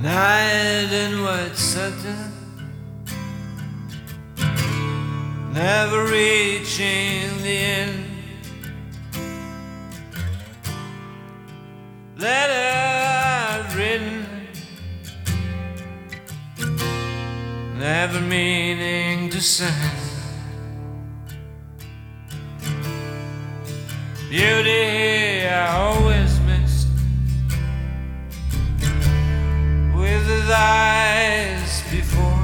Night in white satin, never reaching the end. Letters written, never meaning to send. Beauty I always missed, with his eyes before.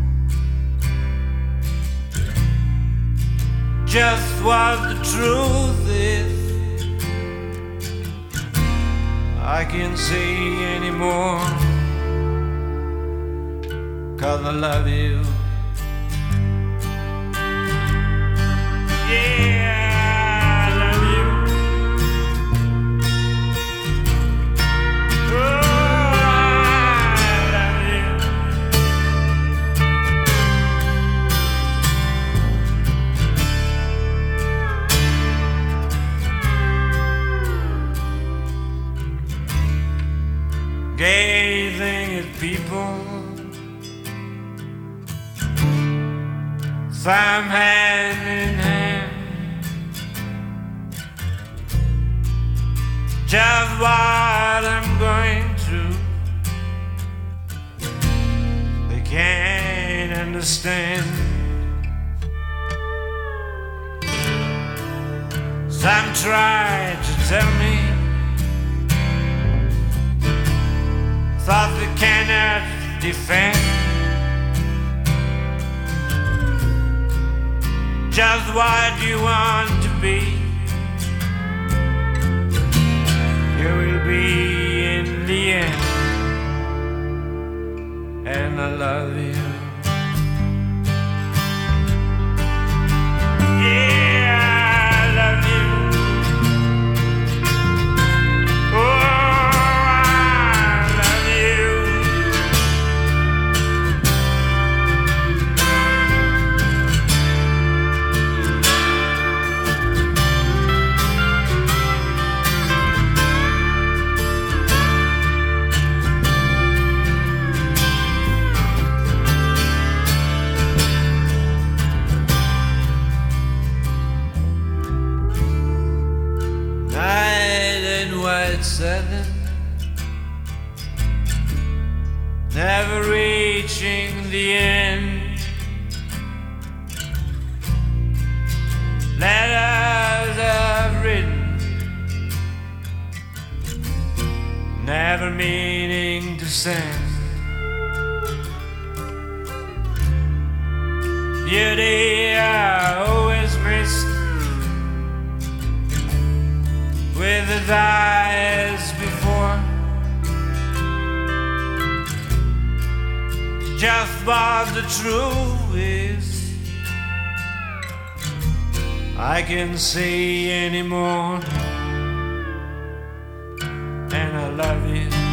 Just what the truth is, I can't say anymore, 'cause I love you. Yeah, I love you. Oh, I love you. Gazing at people, some hand in hand, just what I'm going through, they can't understand. Some try to tell me, thought they cannot defend. Just what you want to be, you will be in the end. And I love you. Yeah, I love you. Oh, satin, never reaching the end. Letters I've written, never meaning to send. Beauty I always missed, with his eyes before. Just what the truth is, I can't say anymore. And I love you.